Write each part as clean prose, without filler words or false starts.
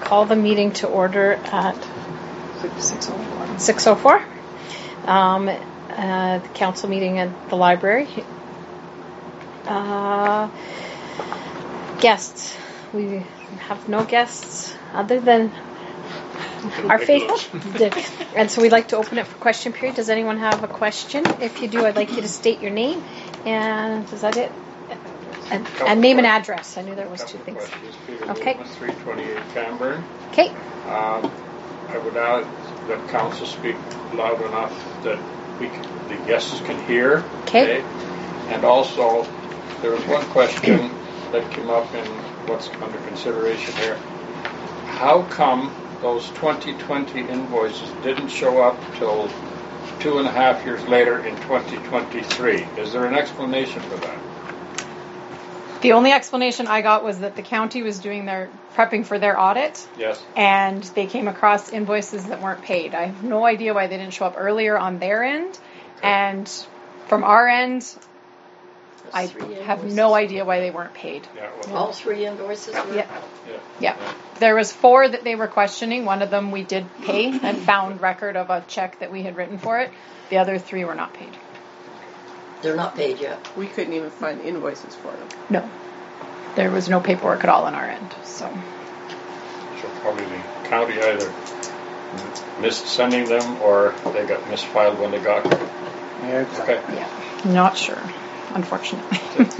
call the meeting to order at 6:04. The council meeting at the library. Guests. We have no guests other than our faithful. And so we'd like to open it for question period. Does anyone have a question? If you do, I'd like you to state your name. And is that it? And name and address. I knew there was two things. Peter okay. Loomis, 328 Camburn. Okay. I would ask that council speak loud enough that the guests can hear. Okay. And also, there was one question that came up in what's under consideration here. How come those 2020 invoices didn't show up till 2.5 years later in 2023? Is there an explanation for that? The only explanation I got was that the county was prepping for their audit. Yes. And they came across invoices that weren't paid. I have no idea why they didn't show up earlier on their end. Okay. And from our end, I have no idea why they weren't paid. Yeah, well, all 3 invoices were? Yeah. There was 4 that they were questioning. One of them we did pay and found record of a check that we had written for it. The other 3 were not paid. They're not paid yet. We couldn't even find invoices for them. No. There was no paperwork at all on our end. So probably the county either missed sending them or they got misfiled when they got them. Yeah, exactly. Okay. Yeah. Not sure, unfortunately.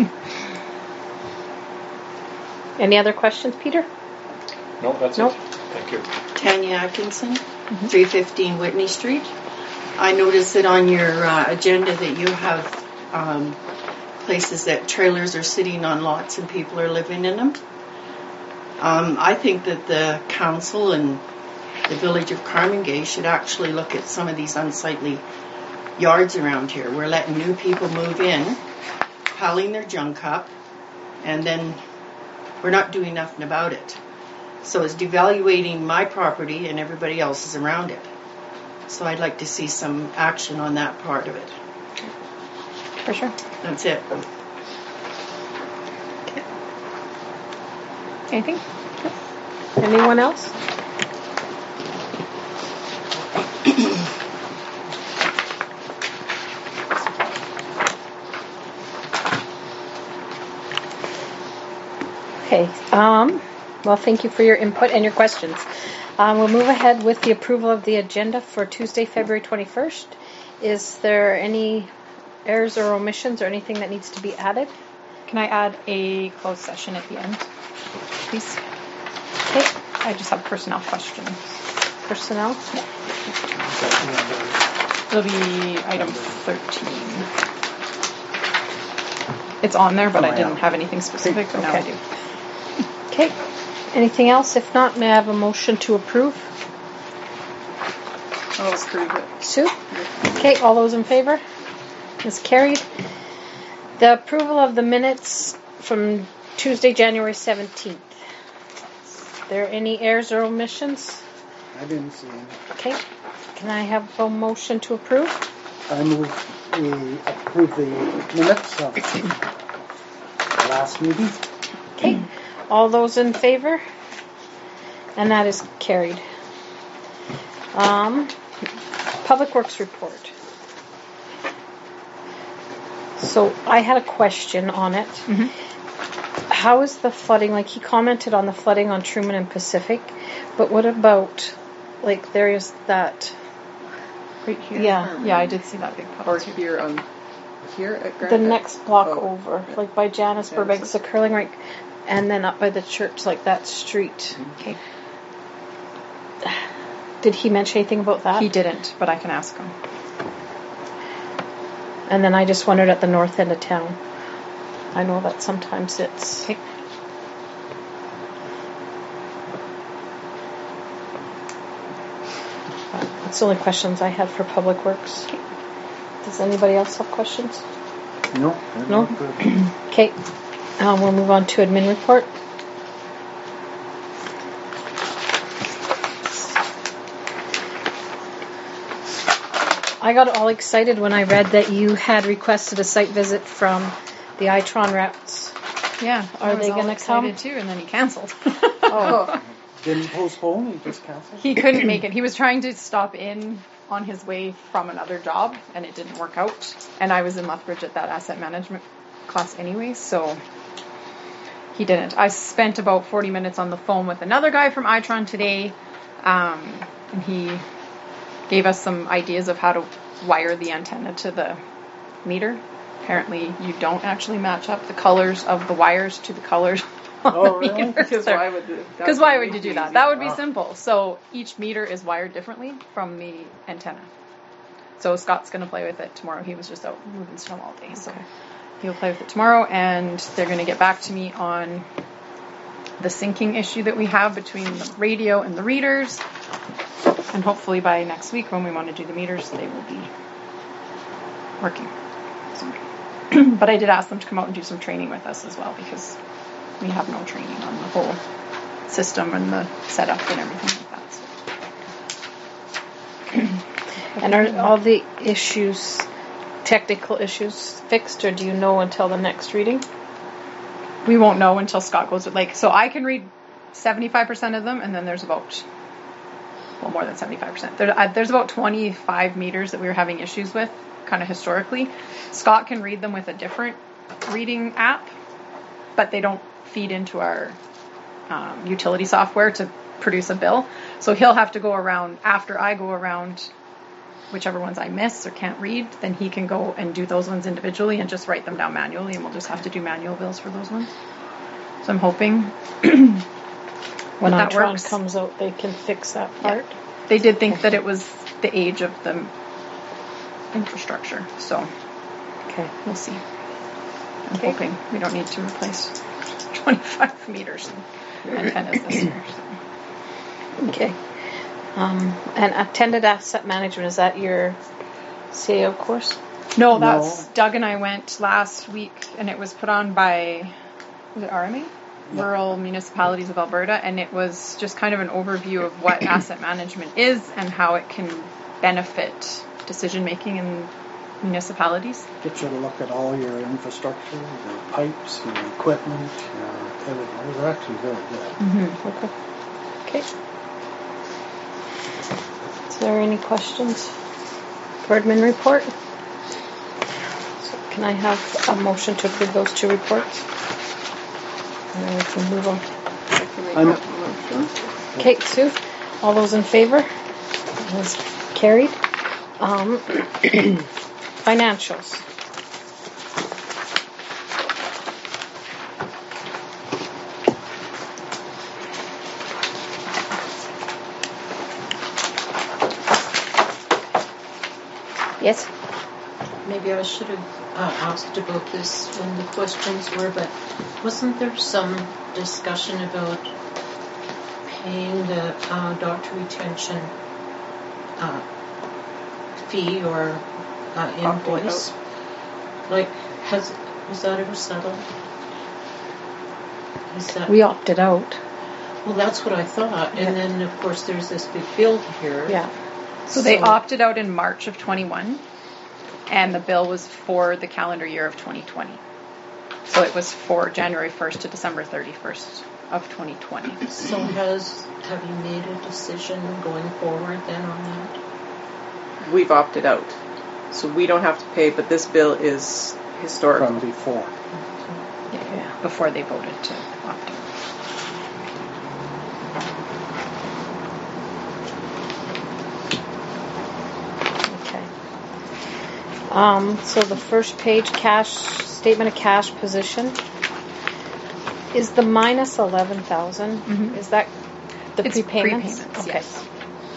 Any other questions, Peter? No, that's it. Thank you. Tanya Atkinson, 315 Whitney Street. I noticed that on your agenda that you have places that trailers are sitting on lots and people are living in them. I think that the council and the village of Carmangay should actually look at some of these unsightly yards around here. We're letting new people move in, piling their junk up, and then we're not doing nothing about it. So it's devaluating my property and everybody else's around it. So I'd like to see some action on that part of it. For sure. That's it. Okay. Anything? Anyone else? Okay. Well, thank you for your input and your questions. We'll move ahead with the approval of the agenda for Tuesday, February 21st. Is there any errors or omissions or anything that needs to be added? Can I add a closed session at the end, please? Okay. I just have personnel questions. Personnel? Yeah. It'll be item 13. It's on there, but I didn't have anything specific, but now I do. Okay. Anything else? If not, may I have a motion to approve? I'll approve it. Sue? Okay, all those in favor? Is carried. The approval of the minutes from Tuesday, January 17th. Are there any errors or omissions? I didn't see any. Okay. Can I have a motion to approve? I move we approve the minutes of the last meeting. Okay. All those in favor? And that is carried. Public Works report. So I had a question on it. Mm-hmm. How is the flooding? Like, he commented on the flooding on Truman and Pacific, but what about, like, there is that right here? Yeah. Yeah, I did see that big puddle. Or here at Grand. The next block over, like by Janice Burbank's, the curling rink, and then up by the church, like that street. Okay. Did he mention anything about that? He didn't, but I can ask him. And then I just wondered at the north end of town. I know that sometimes it's... Okay. That's the only questions I had for Public Works. Okay. Does anybody else have questions? No. No? Okay. We'll move on to admin report. I got all excited when I read that you had requested a site visit from the Itron reps. Yeah. Are they going to come? Too, and then he canceled. Oh. didn't postpone, he just canceled? He couldn't make it. He was trying to stop in on his way from another job, and it didn't work out. And I was in Lethbridge at that asset management class anyway, so he didn't. I spent about 40 minutes on the phone with another guy from Itron today, and he gave us some ideas of how to wire the antenna to the meter. Apparently, you don't actually match up the colors of the wires to the colors. Oh, really? Because why would you do that? That would be simple. So each meter is wired differently from the antenna. So Scott's going to play with it tomorrow. He was just out moving snow all day, so he'll play with it tomorrow, and they're going to get back to me on the syncing issue that we have between the radio and the readers. And hopefully by next week, when we want to do the meters, they will be working. So, but I did ask them to come out and do some training with us as well, because we have no training on the whole system and the setup and everything like that. So. And are all the issues, technical issues, fixed, or do you know until the next reading? We won't know until Scott goes with, so I can read 75% of them, and then there's about, more than 75%. There's about 25 meters that we were having issues with, kind of historically. Scott can read them with a different reading app, but they don't feed into our utility software to produce a bill. So he'll have to go around, after I go around, whichever ones I miss or can't read, then he can go and do those ones individually and just write them down manually, and we'll just have to do manual bills for those ones. So I'm hoping when that Itron works. comes out, they can fix that part. Yeah. They did think that it was the age of the infrastructure, so we'll see. I'm hoping we don't need to replace 25 meters and antennas this year. So. Okay. And attended asset management, is that your CAO course? No, that's Doug and I went last week, and it was put on by, was it RMA? Rural Municipalities of Alberta, and it was just kind of an overview of what asset management is and how it can benefit decision making in municipalities. Get you to look at all your infrastructure, your pipes, your equipment, everything. It was actually very good. Mm-hmm. Okay. Is there any questions? Birdman report. So can I have a motion to approve those two reports? And then we can move on. Okay, Sue. All those in favor? That was carried. Financials. Yes. Maybe I should have asked about this when the questions were, but wasn't there some discussion about paying the doctor retention fee or invoice? Like, was that ever settled? We opted out. Well, that's what I thought. And then, of course, there's this big bill here. Yeah. So they opted out in March of 21, and the bill was for the calendar year of 2020. So it was for January 1st to December 31st of 2020. So have you made a decision going forward then on that? We've opted out. So we don't have to pay, but this bill is historical. From before. Yeah, before they voted to opt out. So the first page, statement of cash position, is the minus 11,000. Mm-hmm. Is that the it's prepayments? prepayments, Okay. yes.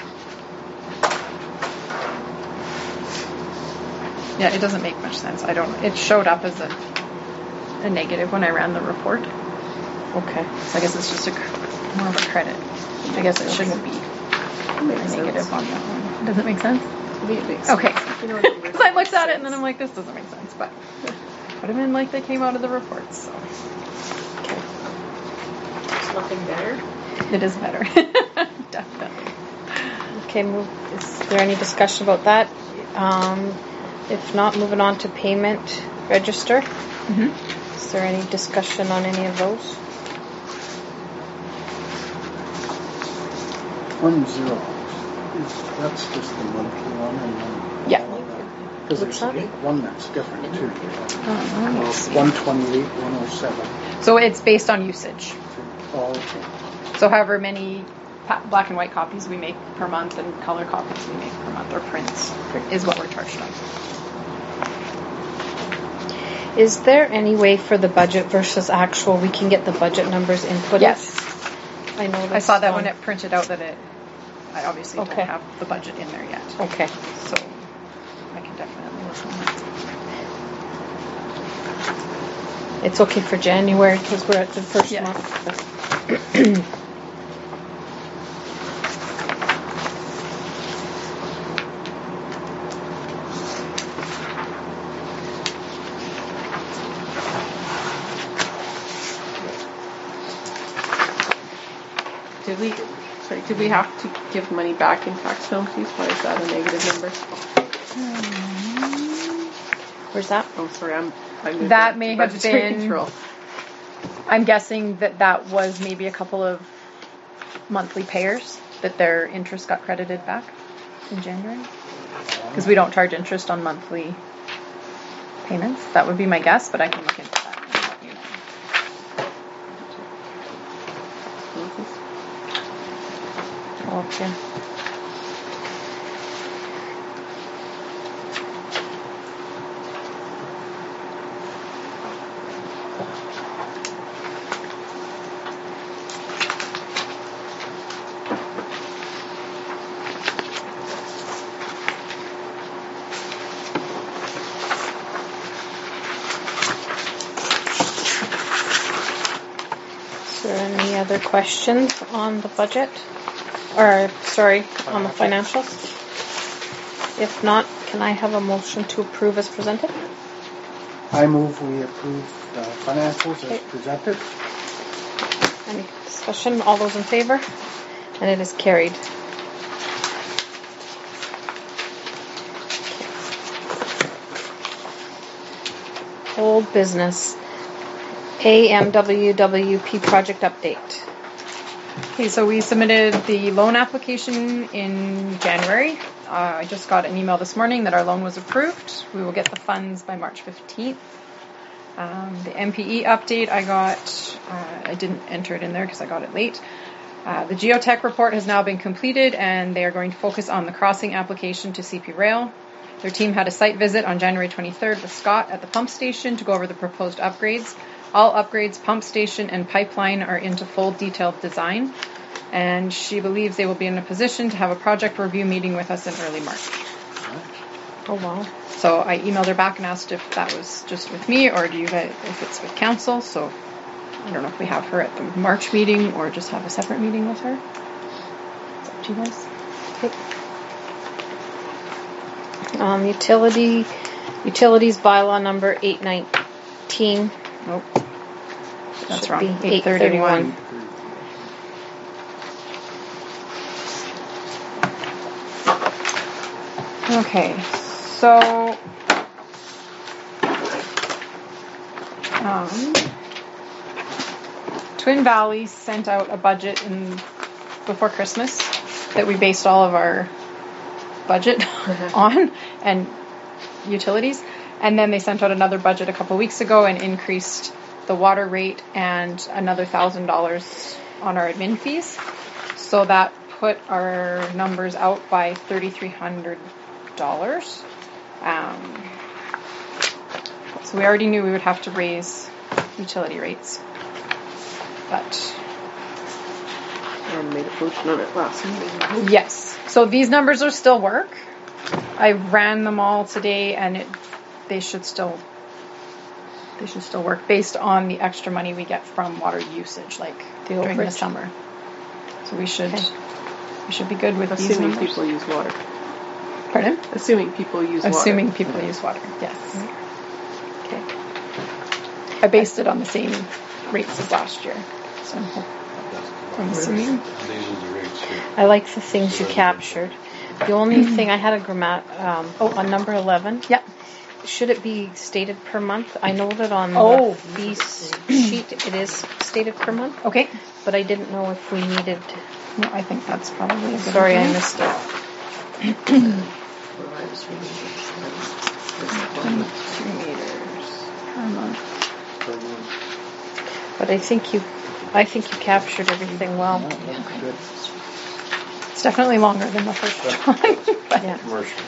Yeah, it doesn't make much sense. It showed up as a negative when I ran the report. Okay. So I guess it's just more of a credit. I guess it shouldn't be a negative on that one. Does it make sense? Okay. Because I looked at it and then I'm like, this doesn't make sense, but put them in like they came out of the reports. So. Okay. It's looking better. It is better. Definitely. Okay, is there any discussion about that? If not, moving on to payment register. Mm-hmm. Is there any discussion on any of those? 610, that's just the monthly one, and then... Yeah. Because What's there's that? one that's different too. Let's see. 128, 107. So it's based on usage. Oh, okay. So however many black and white copies we make per month and color copies we make per month, or prints, is what we're charged on. Is there any way for the budget versus actual, we can get the budget numbers inputted? Yes. I know. I saw that when it printed out that I obviously Okay. don't have the budget in there yet. Okay. So I can definitely work on that. It's okay for January because we're at the first Yeah. month. Did we have to give money back in tax penalties? Why is that a negative number? Where's that? Oh, sorry, I'm That may have budgetary been- control. I'm guessing that was maybe a couple of monthly payers that their interest got credited back in January. Because we don't charge interest on monthly payments. That would be my guess, but I can look into that and let you know. Okay. Is there any other questions on the budget? Or, sorry, on the financials? If not, can I have a motion to approve as presented? I move we approve the financials as Okay. presented. Any discussion? All those in favor? And it is carried. Old business. AMWWP project update. Okay, so we submitted the loan application in January. I just got an email this morning that our loan was approved. We will get the funds by March 15th. The MPE update I didn't enter it in there because I got it late. The geotech report has now been completed and they are going to focus on the crossing application to CP Rail. Their team had a site visit on January 23rd with Scott at the pump station to go over the proposed upgrades. All upgrades, pump station and pipeline are into full detailed design, and she believes they will be in a position to have a project review meeting with us in early March. Oh wow. So I emailed her back and asked if that was just with me or do you guys, if it's with council. So I don't know if we have her at the March meeting or just have a separate meeting with her. It's up to you guys. Okay. Utilities bylaw number 819. Nope. That's Should wrong. be 831. Okay, so Twin Valley sent out a budget before Christmas that we based all of our budget on and utilities, and then they sent out another budget a couple weeks ago and increased the water rate and another $1,000 on our admin fees. So that put our numbers out by $3,300. So we already knew we would have to raise utility rates, but And made a motion on it last meeting. yes. So these numbers are still work. I ran them all today, and they should still work based on the extra money we get from water usage, like during the overage. summer. So we should be good with these Assuming numbers. people use water. Pardon? Assuming people use water. Assuming people use water. Yes. Okay. I based it on the same rates as last year. So I'm assuming. I like the things you captured. The only thing I had on number 11. Yep. should it be stated per month? I know that on Oh. the fee sheet it is stated per month, Okay. but I didn't know if we needed. No, I think that's probably a good Sorry, I idea. missed it. Where I was reading this. 2 meters per month. But I think you captured everything well. Yeah, that's good. It's definitely longer than the first one. But Yeah. Commercial.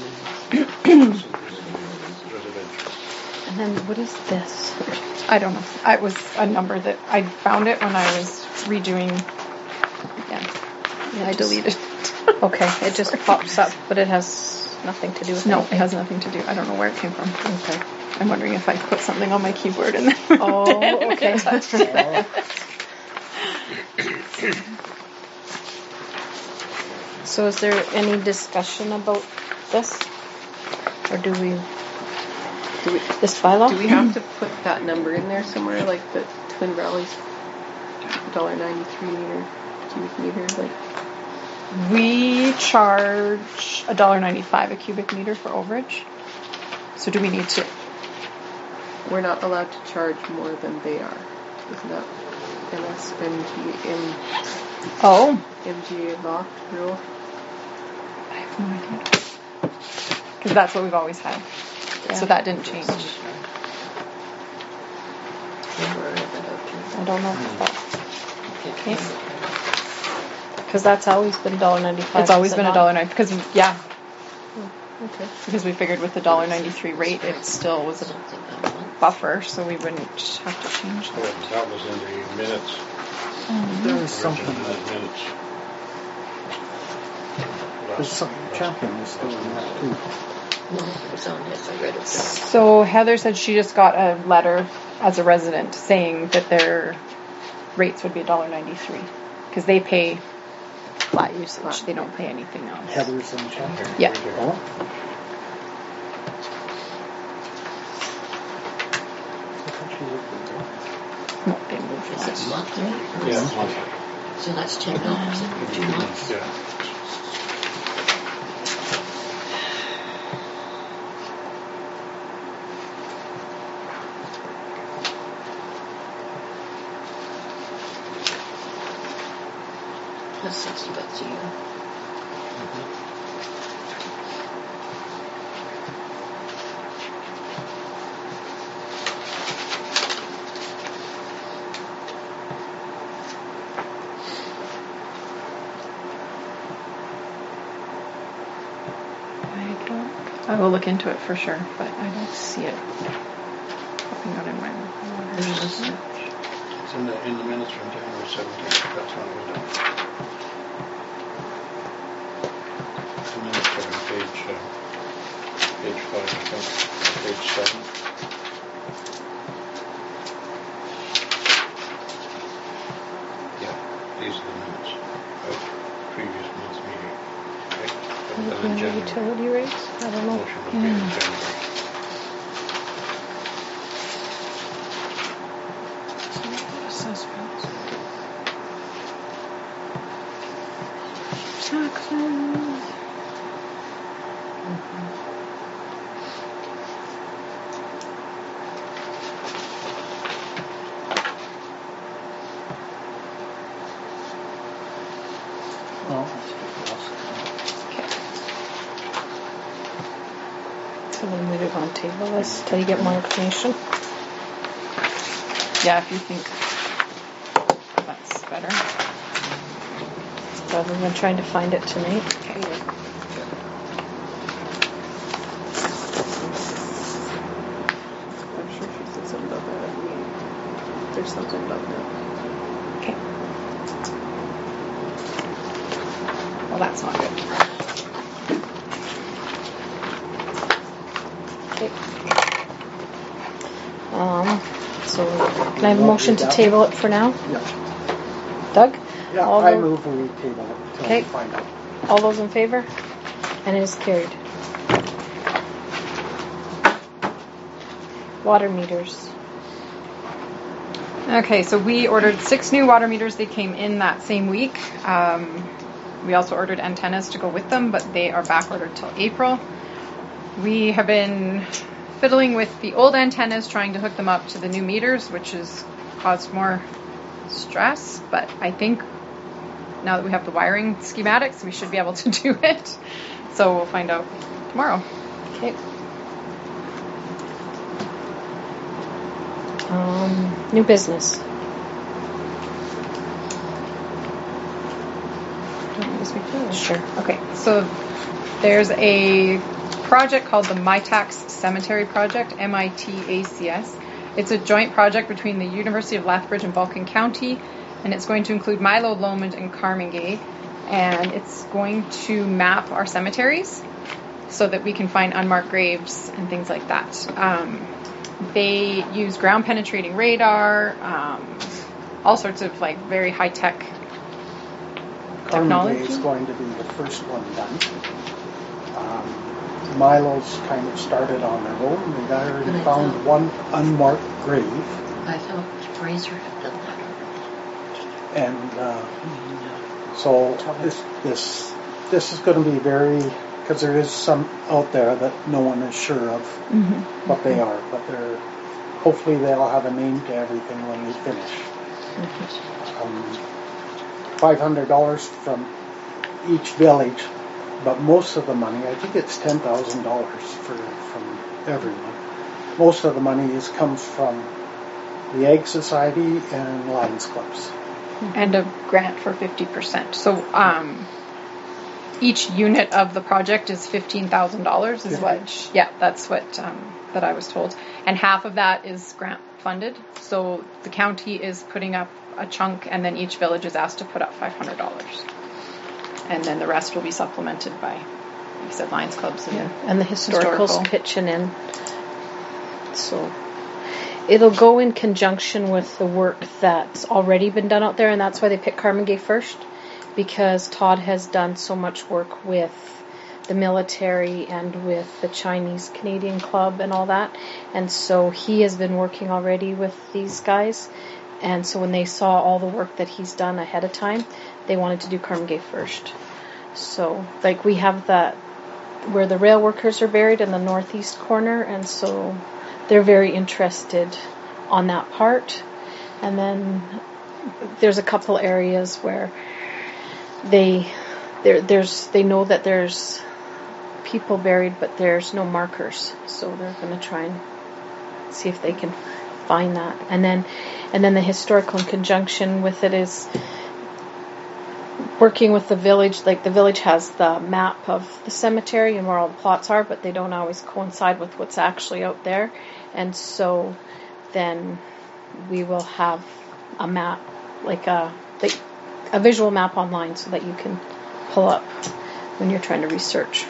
Residential. And then what is this? I don't know. It was a number that I found it when I was redoing. Yeah, I deleted it. Okay, it just pops up, but it has nothing to do with No, it anything. has nothing to do. I don't know where it came from. Okay. I'm wondering if I put something on my keyboard and then. Oh, okay. So is there any discussion about this? Or do we, this bylaw? Do we have to put that number in there somewhere, like the Twin Valleys $1.93 meter cubic meter? Like, We charge $1.95 a cubic meter for overage. So do we need to? we're not allowed to charge more than they are. Isn't that MGA law rule? I have no idea. Because that's what we've always had. So that didn't change. I don't know. Okay. Because that's always been $1.95. It's always is it been not? $1.95 because Okay. because we figured with the $1.93 rate it still was a buffer, so we wouldn't have to change that. That was in the minutes. There was something. Minutes. There's some Champion was still in that too. No, it was on this. I read it. So Heather said she just got a letter as a resident saying that their rates would be $1.93 because they pay flat usage. They don't pay anything else. Heather's in Champion. Yeah. Oh. I thought she worked with them. No, they moved Is last. it monthly? Yeah, monthly. So that's $10 for 2 months. Yeah. That's $60 a year. I will look into it for sure, but I don't see it popping out in my water search. It's in the minutes from January 17th. That's when it was done. The minutes are on page 5, I think, page 7. Yeah, these are the minutes of previous month's meeting. Okay? And then January. Utility rates? I don't know. Motion was made in January. Assessments. Taxes. Oh, that's good. So then we would want to table this till you get more information. Yeah, if you think that's better. Rather than trying to find it tonight. Okay. I'm sure she said something about that at the meeting. There's something about that. Okay. Well, that's not good. Okay. So can I have a motion to table it for now? Yeah. Doug? Yeah, All I tho- move we table it till Okay. we find out. All those in favor? And it is carried. Water meters. Okay, so we ordered 6 new water meters. They came in that same week. We also ordered antennas to go with them, but they are back ordered till April. We have been fiddling with the old antennas, trying to hook them up to the new meters, which has caused more stress. But I think now that we have the wiring schematics, we should be able to do it. So we'll find out tomorrow. Okay. New business. Do you want me to speak to it? Sure. Okay, so there's a project called the MITACS Cemetery Project, MITACS. It's a joint project between the University of Lethbridge and Vulcan County, and it's going to include Milo, Lomond, and Carmangay, and it's going to map our cemeteries so that we can find unmarked graves and things like that. They use ground penetrating radar, all sorts of like very high tech Carmangay technology. is going to be the first one done. Milo's kind of started on their own. They've already found one unmarked grave. I thought Fraser had done that. And so this is going to be very, because there is some out there that no one is sure of what they are, but hopefully they'll have a name to everything when they finish. $500 from each village, but most of the money, I think it's $10,000 from everyone. Most of the money comes from the Ag Society and Lions Clubs. And a grant for 50%. So each unit of the project is $15,000 is what, that's what that I was told. And half of that is grant funded. So the county is putting up a chunk, and then each village is asked to put up $500. And then the rest will be supplemented by, like you said, Lions Clubs. And the historical's pitching in. So it'll go in conjunction with the work that's already been done out there, and that's why they picked Carmangay first, because Todd has done so much work with the military and with the Chinese Canadian Club and all that, and so he has been working already with these guys, and so when they saw all the work that he's done ahead of time, they wanted to do Carmangay first. So like we have that where the rail workers are buried in the northeast corner, and so they're very interested on that part. And then there's a couple areas where they know that there's people buried, but there's no markers, so they're going to try and see if they can find that. And then the historical in conjunction with it is working with the village. Like the village has the map of the cemetery and where all the plots are, but they don't always coincide with what's actually out there. And so then we will have a map, like a visual map online, so that you can pull up when you're trying to research.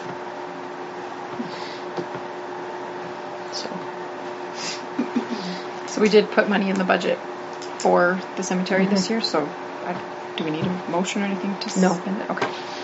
So we did put money in the budget for the cemetery this year, so do we need a motion or anything to spend it? Okay.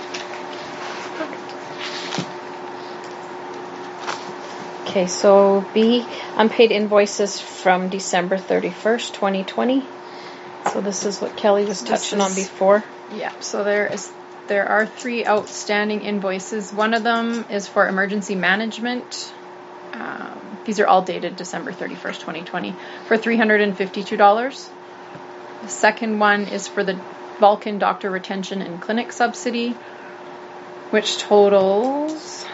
Okay, so B, unpaid invoices from December 31st, 2020. So this is what Kelly was touching on before. Yeah, so there are 3 outstanding invoices. One of them is for emergency management. These are all dated December 31st, 2020, for $352. The second one is for the Vulcan Doctor Retention and Clinic Subsidy, which totals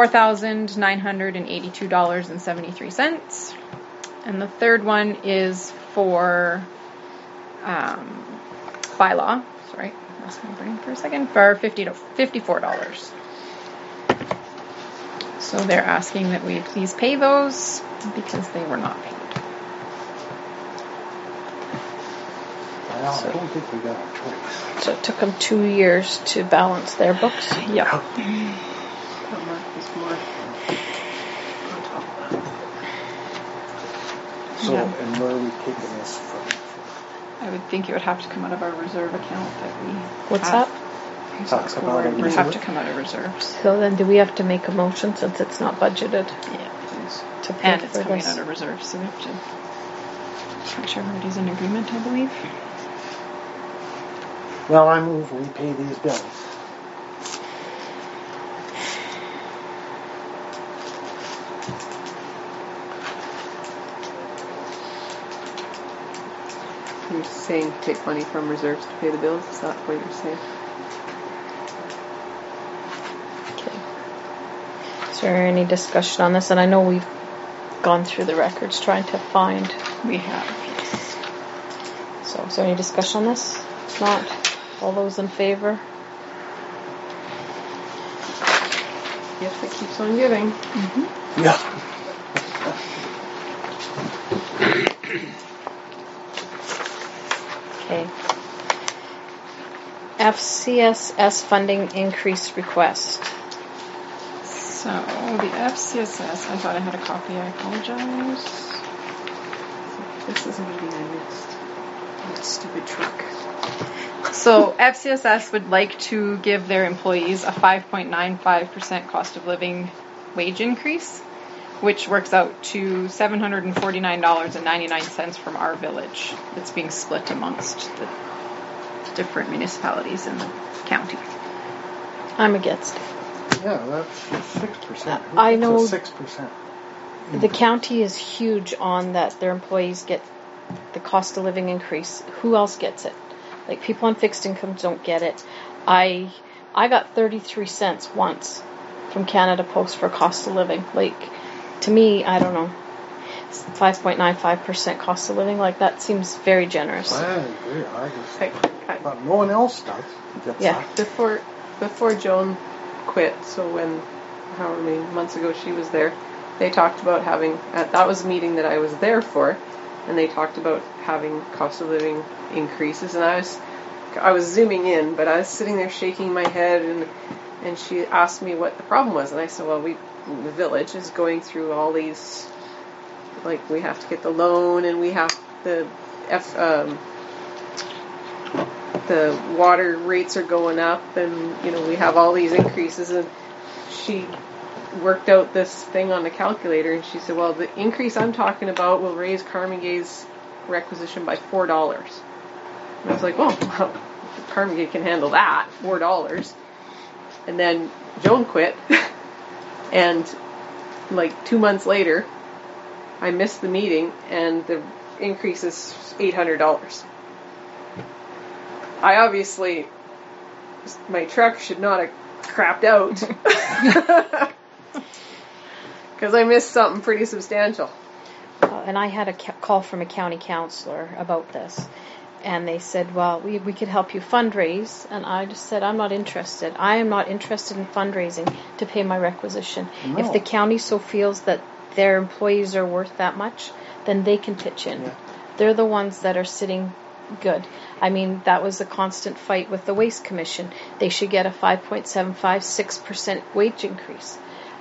$4,982.73. And the third one is for bylaw. Sorry, lost my brain for a second. For $54. So they're asking that we please pay those because they were not paid. Well, I don't think we got a choice. So it took them 2 years to balance their books. Yep. That mark was more on top of that. So, and where are we taking this from? I would think it would have to come out of our reserve account that we What's have. that? Talks about It would have to come out of reserves. So then do we have to make a motion since it's not budgeted Yeah, please. to pay And it's for coming this? out of reserves, so we have to make sure everybody's in agreement, I believe. Well, I move we pay these bills. saying take money from reserves to pay the bills? Is that what you're saying? Okay. Is there any discussion on this? And I know we've gone through the records trying to find. We have, yes. So is there any discussion on this? If not, all those in favor? Yes, it keeps on giving. Yeah. Okay. FCSS funding increase request. So the FCSS, I thought I had a copy. I apologize. This is a meeting I missed. That stupid truck. So FCSS would like to give their employees a 5.95% cost of living wage increase, which works out to $749.99 from our village. It's being split amongst the different municipalities in the county. I'm against it. Yeah, that's 6%. I know- It's a 6%. The county is huge on that their employees get the cost of living increase. Who else gets it? Like, people on fixed incomes don't get it. I got 33 cents once from Canada Post for cost of living. Like, to me, I don't know, 5.95% cost of living, like, that seems very generous. I agree. I just, but no one else does. Gets Yeah. that. Before Joan quit, so when, however many months ago she was there, they talked about having, that was a meeting that I was there for, and they talked about having cost of living increases, and I was zooming in, but I was sitting there shaking my head, and she asked me what the problem was, and I said, well, the village is going through all these, like, we have to get the loan, and we have the water rates are going up, and, we have all these increases, and she worked out this thing on the calculator, and she said, well, the increase I'm talking about will raise Carmen Gay's requisition by $4. And I was like, well, Carmen Gay can handle that, $4. And then Joan quit, and like 2 months later, I missed the meeting, and the increase is $800. I obviously, my truck should not have crapped out. Because I missed something pretty substantial. And I had a call from a county councillor about this. And they said, well, we could help you fundraise. And I just said, I'm not interested. I am not interested in fundraising to pay my requisition. No. If the county so feels that their employees are worth that much, then they can pitch in. Yeah. They're the ones that are sitting good. I mean, that was a constant fight with the Waste Commission. They should get a 5.75, 6% wage increase.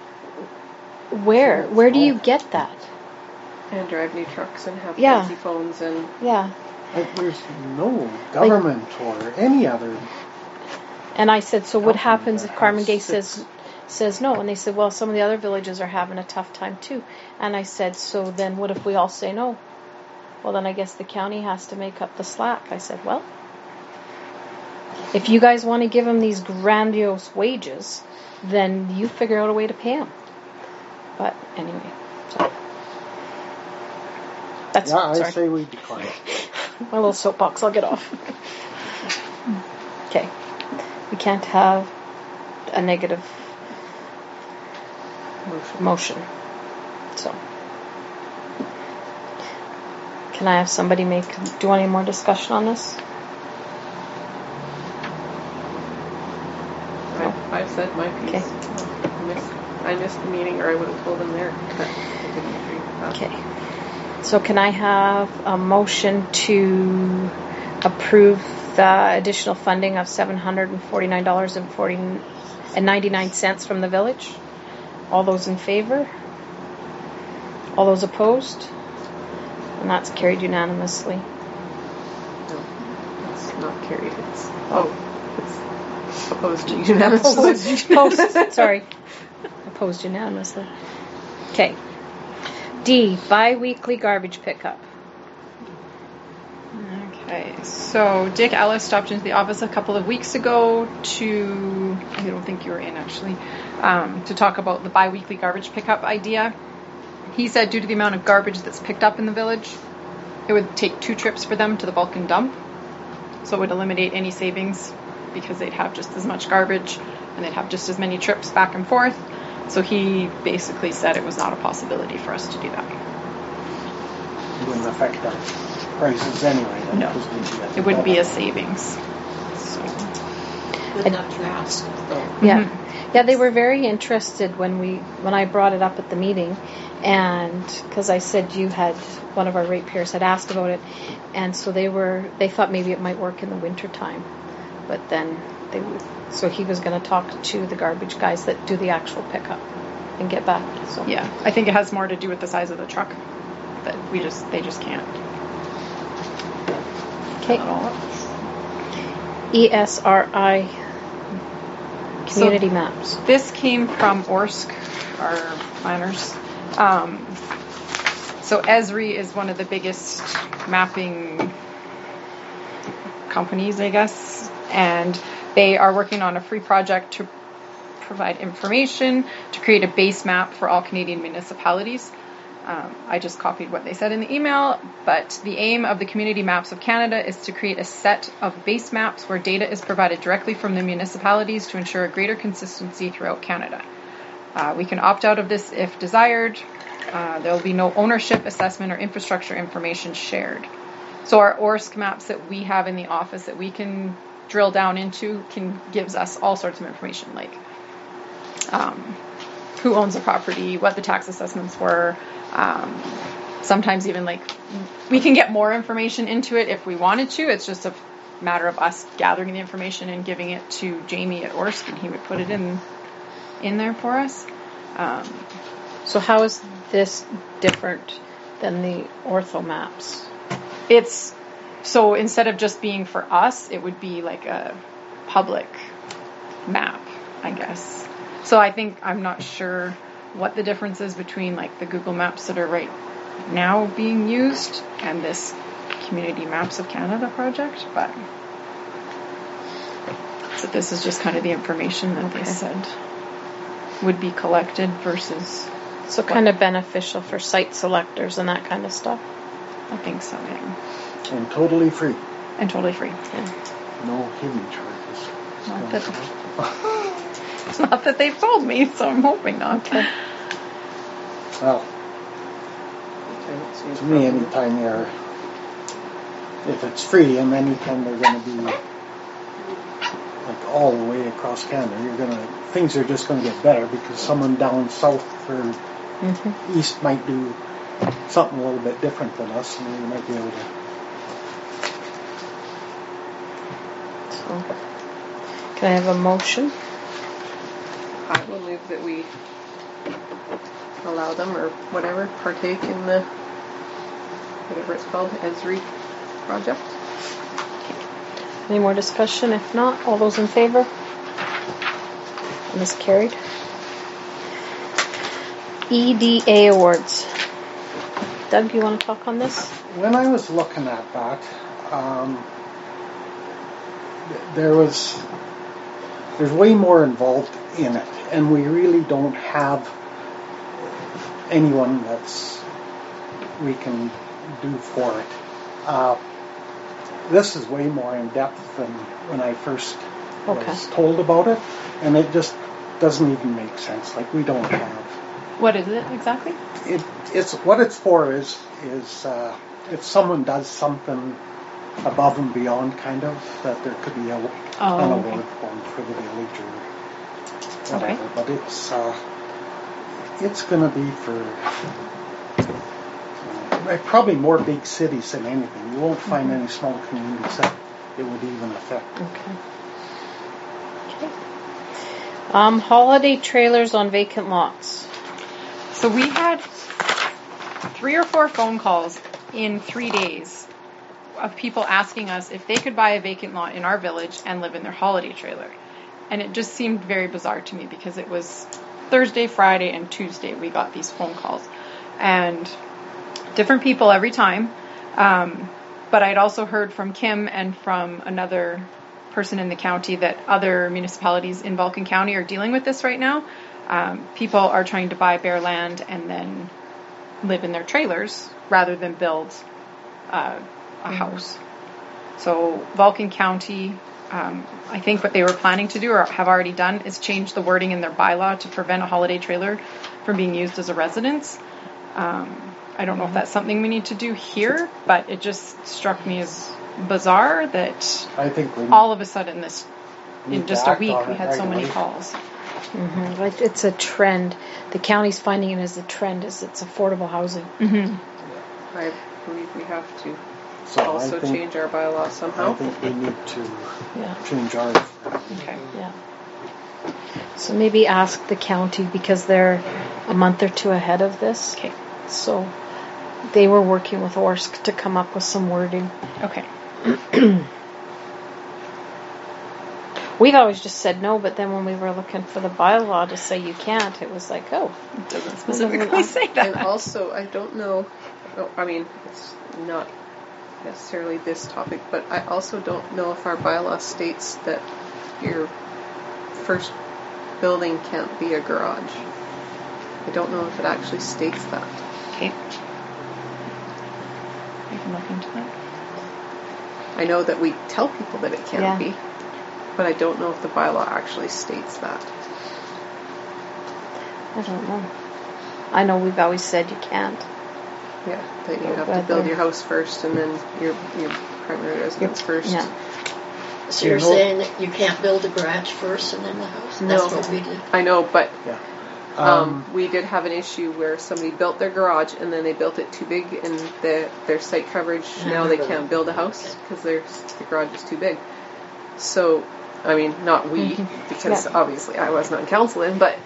Where do you get that? And drive new trucks and have Yeah. fancy phones and... Yeah. There's no government or any other. And I said, so what Company happens that if Carmen has Gay six- says no? And they said, well, some of the other villages are having a tough time too. And I said, so then what if we all say no? Well, then I guess the county has to make up the slack. I said, well, if you guys want to give them these grandiose wages, then you figure out a way to pay them. But anyway, so that's Yeah, I sorry. say we decline. My little soapbox, I'll get off. Okay. We can't have a negative motion. So. Can I have somebody do you want any more discussion on this? I've said my piece. Okay. I missed the meeting, or I would have told them there. But I didn't agree with that. Okay. So can I have a motion to approve the additional funding of $749.99 from the village? All those in favor? All those opposed? And that's carried unanimously. No, it's not carried. It's opposed to unanimously. Opposed unanimously. Okay. D, bi-weekly garbage pickup. Okay, so Dick Ellis stopped into the office a couple of weeks ago I don't think you were in actually, to talk about the bi-weekly garbage pickup idea. He said due to the amount of garbage that's picked up in the village, it would take 2 trips for them to the bulk and dump. So it would eliminate any savings because they'd have just as much garbage and they'd have just as many trips back and forth. So he basically said it was not a possibility for us to do that. It wouldn't affect our prices anyway. Then, No, 'cause we'd get it wouldn't be a better. savings. So, Good enough to ask, though. Yeah. Yeah, they were very interested when I brought it up at the meeting, and because I said one of our ratepayers had asked about it, and so they thought maybe it might work in the winter time, but then so he was going to talk to the garbage guys that do the actual pickup and get back. So yeah, I think it has more to do with the size of the truck that they just can't. Okay. Fill it all up. ESRI community So maps. This came from Orsk, our planners. So Esri is one of the biggest mapping companies, I guess, and they are working on a free project to provide information to create a base map for all Canadian municipalities. I just copied what they said in the email, but the aim of the Community Maps of Canada is to create a set of base maps where data is provided directly from the municipalities to ensure a greater consistency throughout Canada. We can opt out of this if desired. There will be no ownership, assessment, or infrastructure information shared. So our ORSC maps that we have in the office that we can drill down into gives us all sorts of information, like who owns the property, what the tax assessments were. Sometimes even like we can get more information into it if we wanted to. It's just a matter of us gathering the information and giving it to Jamie at Orsk, and he would put it in there for us. So how is this different than the ortho maps? It's so instead of just being for us, it would be like a public map, I guess. So I'm not sure what the difference is between like the Google Maps that are right now being used and this Community Maps of Canada project, but so this is just kind of the information that they said would be collected versus So kind of beneficial for site selectors and that kind of stuff. I think so, yeah. And totally free. And totally free. No hidden charges. Not that, it's not that they've told me, so I'm hoping not. Well, to me, anytime if it's free, and anytime they're going to be like all the way across Canada, things are just going to get better because someone down south or east might do something a little bit different than us, and we might be able to. So, can I have a motion? I will move that we allow them or whatever partake in the whatever it's called, Esri project. Any more discussion? If not, all those in favor? And this carried. EDA awards. Doug, you want to talk on this? When I was looking at that, there's way more involved in it, and we really don't have anyone we can do for it. This is way more in depth than when I first was told about it, and it just doesn't even make sense. Like, we don't have. What is it exactly? It's what it's for is if someone does something above and beyond, kind of, that there could be an award for the village or whatever. But it's going to be for probably more big cities than anything. You won't find any small communities that it would even affect. Okay. Holiday trailers on vacant lots. So we had 3 or 4 phone calls in 3 days of people asking us if they could buy a vacant lot in our village and live in their holiday trailer. And it just seemed very bizarre to me because it was Thursday, Friday, and Tuesday we got these phone calls. And different people every time. But I'd also heard from Kim and from another person in the county that other municipalities in Vulcan County are dealing with this right now. People are trying to buy bare land and then live in their trailers rather than build a house. So Vulcan County, I think what they were planning to do or have already done is change the wording in their bylaw to prevent a holiday trailer from being used as a residence. I don't know if that's something we need to do here, but it just struck me as bizarre that I think we all of a sudden in need to just a act week on we it had so many regularly. calls. Like, it's a trend. The county's finding it as a trend, as it's affordable housing. I believe we have to So also I think, change our bylaw I somehow. think we need to Yeah. change ours. Okay. Yeah. So maybe ask the county, because they're a month or two ahead of this. Okay. So they were working with ORSC to come up with some wording. Okay. We've always just said no, but then when we were looking for the bylaw to say you can't, it was like, oh, It doesn't specifically say And that. also, I don't know, I mean, it's not necessarily this topic, but I also don't know if our bylaw states that your first building can't be a garage. I don't know if it actually states that. Okay. I can look into that. I know that we tell people that it can't Yeah. be, but I don't know if the bylaw actually states that. I don't know. I know we've always said you can't. Yeah, that you Oh, have to but build there- your house first and then your primary residence first. Yeah. So You you're know- saying that you can't build a garage first and then the house? No. That's what we did. I know, but Yeah. we did have an issue where somebody built their garage and then they built it too big, and their site coverage, now they can't build a house because the garage is too big. So, I mean, not we, because Yeah. obviously I wasn't on council then, but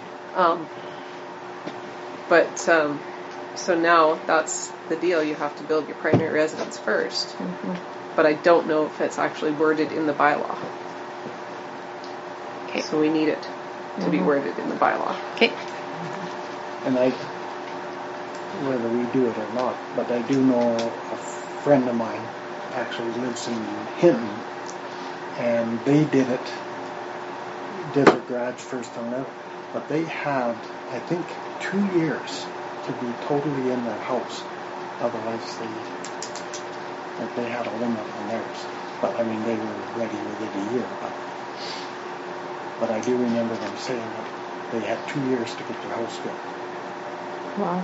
so now that's the deal. You have to build your primary residence first. But I don't know if it's actually worded in the bylaw. Okay. So we need it to be worded in the bylaw. Okay. And whether we do it or not, but I do know a friend of mine actually lives in Hinton, and they did their garage first and that, but they had, I think, 2 years to be totally in their house. Otherwise, they had a limit on theirs. But I mean, they were ready within a year. But I do remember them saying that they had 2 years to get their house built. Wow.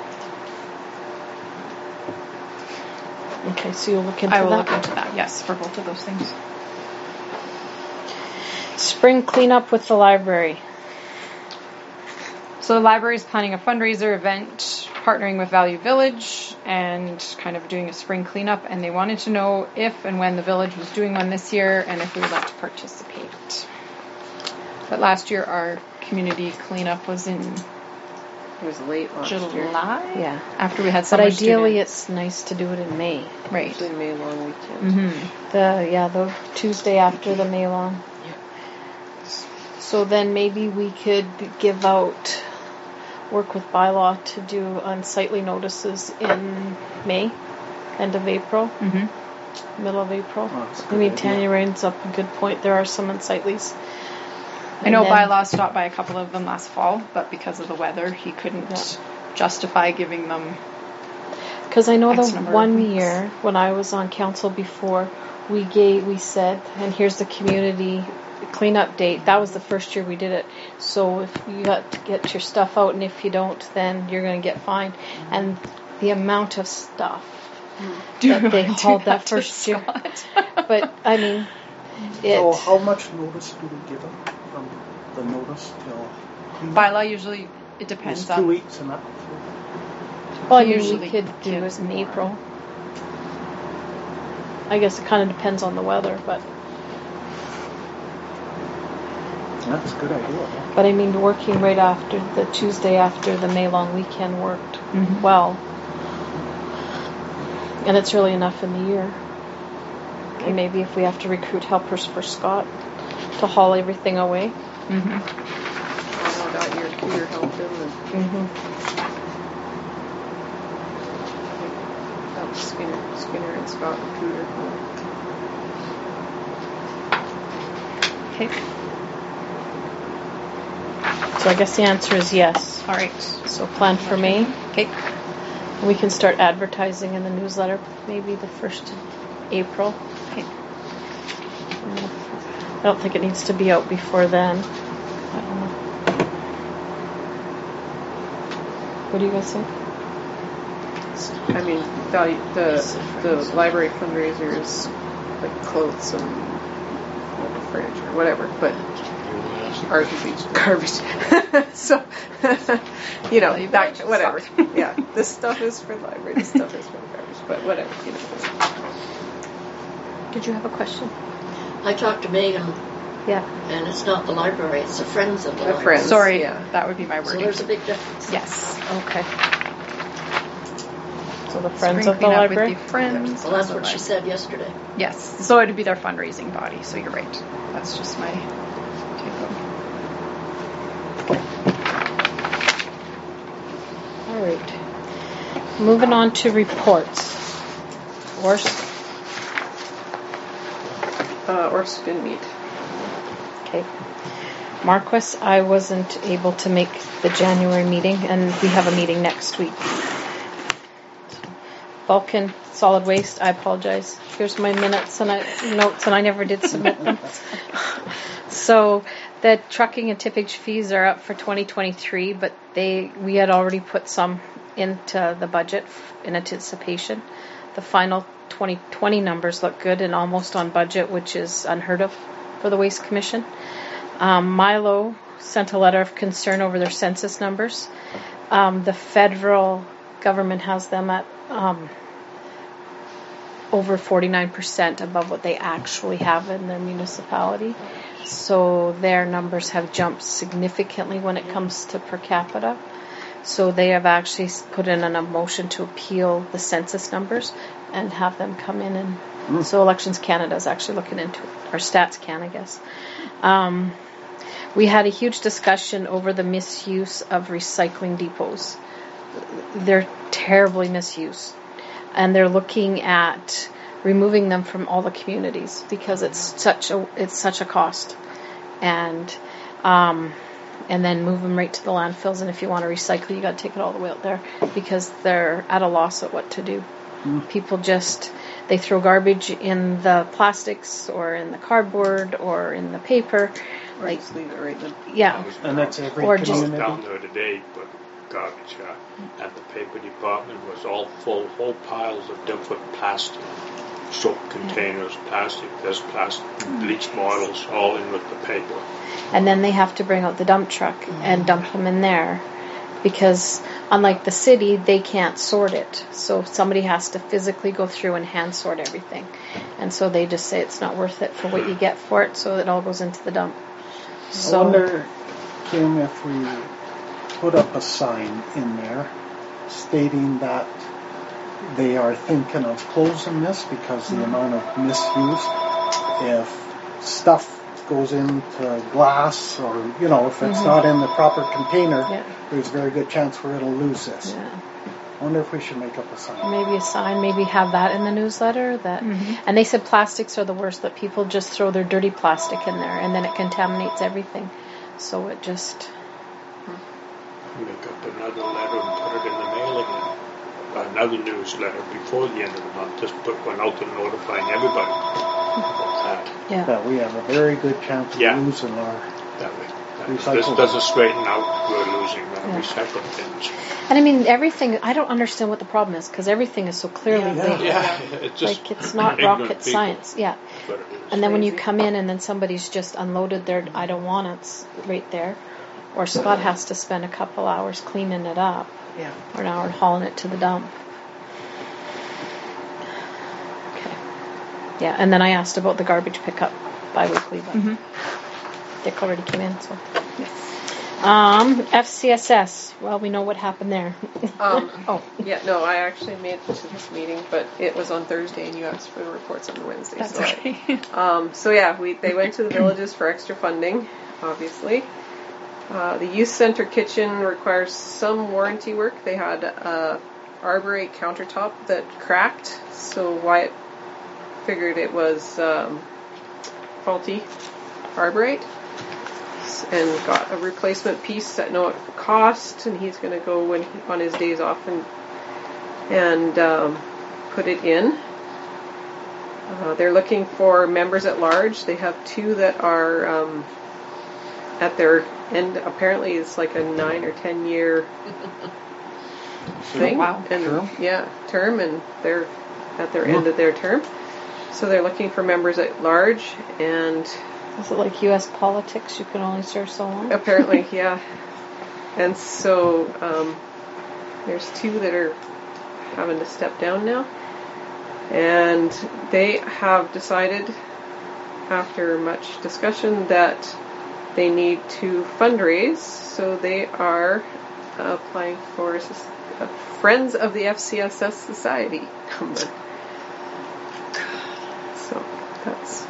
Okay, so you'll look into I will that. look into that, yes, for both of those things. Spring cleanup with the library. So the library is planning a fundraiser event, partnering with Value Village, and kind of doing a spring cleanup. And they wanted to know if and when the village was doing one this year, and if we would like to participate. But last year our community cleanup was in It was late last year. July. Yeah. After we had But summer ideally, students. it's nice to do it in May. Right. Actually, May long weekend. Mm-hmm. The Tuesday after the May long. So then maybe we could work with bylaw to do unsightly notices in May, end of April, Mm-hmm. middle of April. Oh, that's a I good mean, idea. Tanya rains up a good point. There are some unsightlies. I know And then- bylaw stopped by a couple of them last fall, but because of the weather, he couldn't justify giving them. Because I know X the number of one weeks. year when I was on council before, we said, and here's the community cleanup date. That was the first year we did it. So if you got to get your stuff out, and if you don't, then you're going to get fined. And the amount of stuff that they hauled that first year. But I mean, So how much notice do we give them from the notice till? Bylaw usually, it Is depends 2 on. weeks enough? well, usually usually we could do gives it in more. April. I guess it kind of depends on the weather, but That's a good idea. Huh? I mean, working right after the Tuesday after the May long weekend worked Mhm. well. And it's early enough in the year. And maybe if we have to recruit helpers for Scott to haul everything away. Mm-hmm. I know that year Peter helped him, and that was Skinner and Scott and Cooter. Okay. So I guess the answer is yes. All right. So plan for May. Okay. We can start advertising in the newsletter maybe the 1st of April. Okay. I don't think it needs to be out before then. I don't know. What do you guys think? I mean, the library fundraiser is like clothes and furniture, whatever, but ours would be garbage. So, you know, that, whatever. Yeah, this stuff is for the library, this stuff is for the garbage, but whatever, you know. Did you have a question? I talked to Megan, Yeah. and it's not the library, it's the Friends of the The Library. Friends. Sorry, Yeah. that would be my So wording. there's a big difference. Yes. Okay. So the Friends Spring of the cleanup Library? With the Friends. Well, that's of the what she Library. said yesterday. Yes. So it would be their fundraising body. So you're right. That's just my take on All right. Moving on to reports. Ors didn't meet. Okay. Marquis, I wasn't able to make the January meeting, and we have a meeting next week. Vulcan Solid Waste, I apologize. Here's my notes, and I never did submit them. So the trucking and tippage fees are up for 2023, but we had already put some into the budget in anticipation. The final 2020 numbers look good and almost on budget, which is unheard of for the Waste Commission. Milo sent a letter of concern over their census numbers. The federal government has them at over 49% above what they actually have in their municipality. So their numbers have jumped significantly when it comes to per capita. So they have actually put in a motion to appeal the census numbers and have them come in. And so Elections Canada is actually looking into it, or Stats Can, I guess. We had a huge discussion over the misuse of recycling depots. They're terribly misused. And they're looking at removing them from all the communities because it's such a cost. And then move them right to the landfills. And if you want to recycle, you got to take it all the way out there because they're at a loss at what to do. People they throw garbage in the plastics or in the cardboard or in the paper. Or just leave it right there. Yeah. And that's every Or just- community. Down there today, but garbage at the paper department was all full, whole piles of different plastic, soap containers, plastic, bleach bottles, all in with the paper. And then they have to bring out the dump truck and dump them in there because unlike the city, they can't sort it. So somebody has to physically go through and hand sort everything. And so they just say it's not worth it for what you get for it, so it all goes into the dump. I wonder, Kim, if we put up a sign in there stating that they are thinking of closing this because the amount of misuse, if stuff goes into glass or, if it's not in the proper container, there's a very good chance we're going to lose this. Yeah. I wonder if we should make up a sign. Maybe a sign, maybe have that in the newsletter. And they said plastics are the worst, that people just throw their dirty plastic in there and then it contaminates everything. So it just... Make up another letter and put it in the mailing, another newsletter before the end of the month. Just put one out to notifying everybody about that. Yeah. That we have a very good chance of losing our That way. If recycling. this doesn't straighten out, we're losing recycling things. And I mean, everything, I don't understand what the problem is because everything is so clearly labeled. It's just Like, it's not ignorant rocket people. science. Yeah. That's what it is. And then when you come in and then somebody's just unloaded their I don't want it's right there. Or Scott has to spend a couple hours cleaning it up. Yeah. Or an hour hauling it to the dump. Okay. Yeah, and then I asked about the garbage pickup bi-weekly, but Dick already came in, so. FCSS. Well, we know what happened there. Yeah, no, I actually made it to this meeting, but it was on Thursday, and you asked for the reports on Wednesday. That's so okay. they went to the villages for extra funding, obviously. The youth center kitchen requires some warranty work. They had a Arborite countertop that cracked, so Wyatt figured it was faulty Arborite and got a replacement piece at no cost, and he's going to go on his days off and and put it in. They're looking for members at large. They have 2 that are at their end. Apparently, it's like a 9 or 10 year thing. Wow. And, Term? Yeah, term, and they're at their end of their term. So they're looking for members at large, and Is it like U.S. politics? You can only serve so long? apparently, yeah. And so there's 2 that are having to step down now. And they have decided, after much discussion, that they need to fundraise. So they are applying for a Friends of the FCSS Society number. So that's,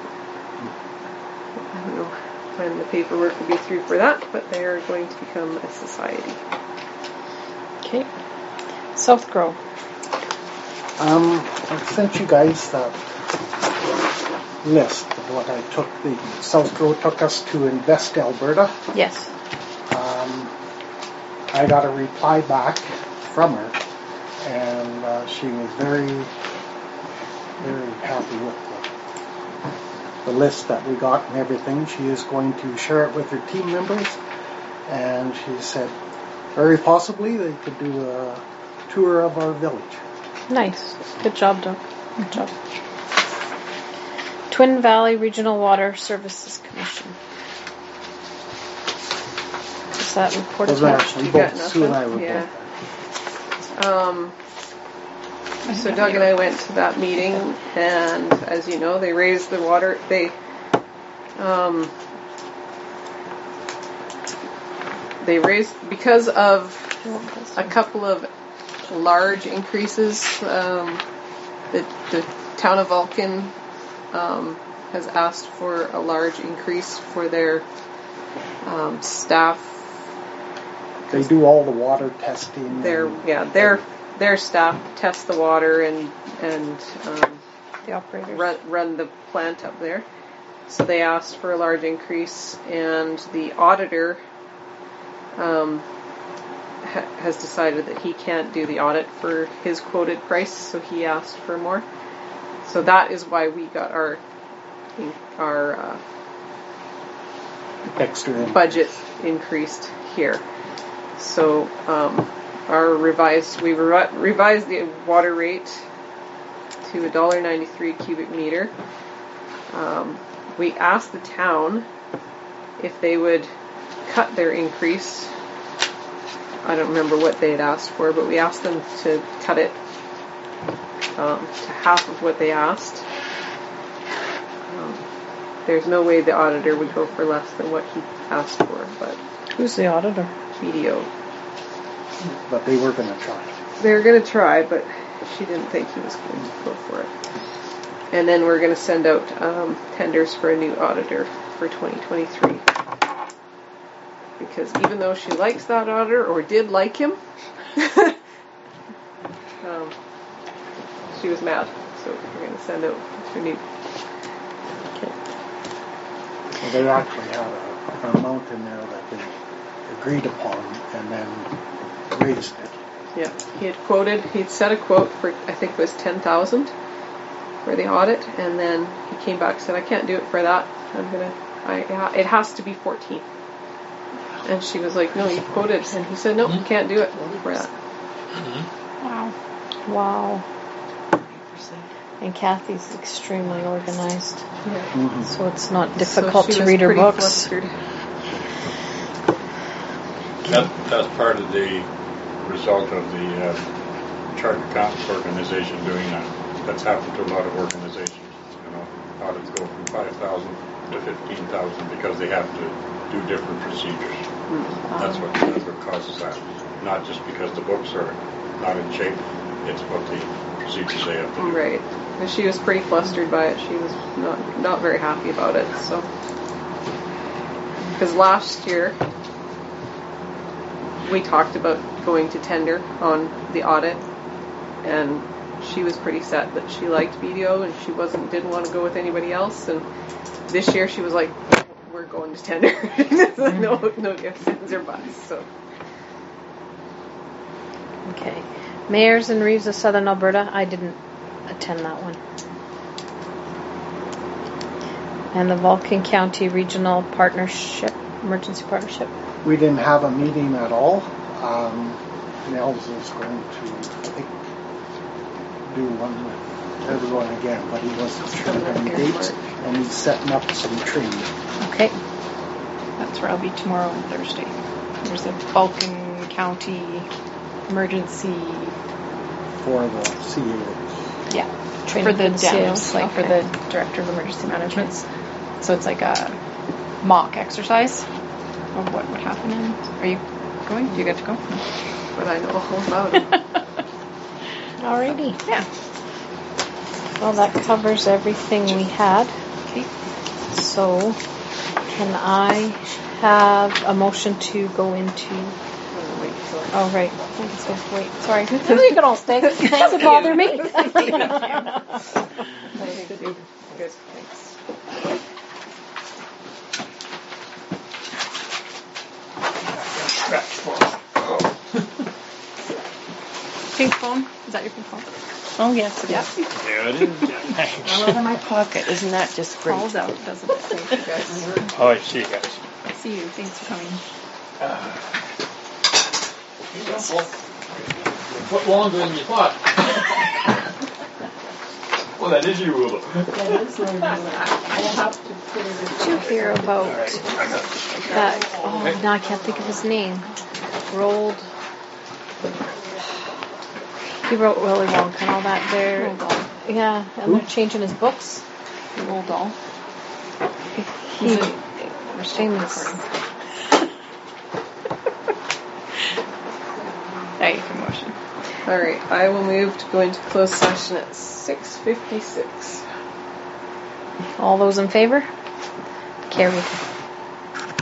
I don't know when the paperwork will be through for that, but they are going to become a society. Okay. South Grove. I sent you guys that list of what I took. The South Road took us to Invest Alberta. Yes. I got a reply back from her, and she was very, very happy with the list that we got and everything. She is going to share it with her team members, and she said very possibly they could do a tour of our village. Nice. Good job, Doug. Good job. Twin Valley Regional Water Services Commission. Is that report Those attached? actually You got both Sue and I were Yeah. both So Doug and I went to that meeting, and as you know, they raised the water. They raised, because of a couple of large increases. The town of Vulcan has asked for a large increase for their staff. They do all the water testing. Their staff test the water and The operators. run the plant up there. So they asked for a large increase, and the auditor has decided that he can't do the audit for his quoted price, so he asked for more. So that is why we got our extra budget increased here. So we revised the water rate to $1.93 a cubic meter. We asked the town if they would cut their increase. I don't remember what they had asked for, but we asked them to cut it to half of what they asked. There's no way the auditor would go for less than what he asked for, but Who's the auditor? BDO. but they were going to try. They were going to try, but she didn't think he was going to go for it. And then we're going to send out tenders for a new auditor for 2023. Because even though she likes that auditor, or did like him, she was mad. So we're going to send out a new. So they actually had an amount in there that they agreed upon and then raised it. Yeah, he'd set a quote for, I think it was 10,000 for the audit, and then he came back and said, I can't do it for that. It has to be 14. And she was like, no, you quoted. And he said, no, you can't do it for that. Wow. And Kathy's extremely organized, Yeah. so it's not So difficult she to was read her pretty books. flustered. That's part of the result of the Chartered Accountants Organization doing that. That's happened to a lot of organizations. Audits go from 5,000 to 15,000 because they have to do different procedures. That's what causes that. Not just because the books are not in shape. It's what the procedures they have to do. Right. And she was pretty flustered by it. She was not very happy about it. So, because last year we talked about going to tender on the audit, and she was pretty set that she liked BDO and she didn't want to go with anybody else. And this year she was like, we're going to tender. no ifs, ands, or buts. So. Okay. Mayors and Reeves of Southern Alberta. I didn't attend that one. And the Vulcan County Regional Partnership, Emergency Partnership. We didn't have a meeting at all. Nels is going to, I think, do one with everyone again, but he wasn't sure of any dates, and he's setting up some training. Okay. That's where I'll be tomorrow and Thursday. There's a Vulcan County emergency. For the CAOs. Yeah. Training For the for the DEMS, CAOs, like okay. for the Director of Emergency Management. So it's like a mock exercise of what would happen. Are you going? Do you get to go? But I know all about it. Alrighty. Yeah. Well, that covers everything we had. Okay. So, can I have a motion to go into... Oh, right. I guess we have to wait. Sorry. No, you can all stay. Thanks to bother me. Good, thanks. Pink phone? Is that your pink phone? Oh, yes, it is. There it is. Thanks. I love it in my pocket. Isn't that just great? Calls out, doesn't it? Thank you guys. Oh, I see you guys. See you. Thanks for coming. Put longer than you thought. Well, that is your rule. Did you hear about that? Oh, no, I can't think of his name. Roald. He wrote Willy Wonka and all that. Roald Dahl. Yeah, and they're changing his books. Roald Dahl. He We're still famous. recording. There you can motion. All right, I will move to go into closed session at 6:56. All those in favor? Carried.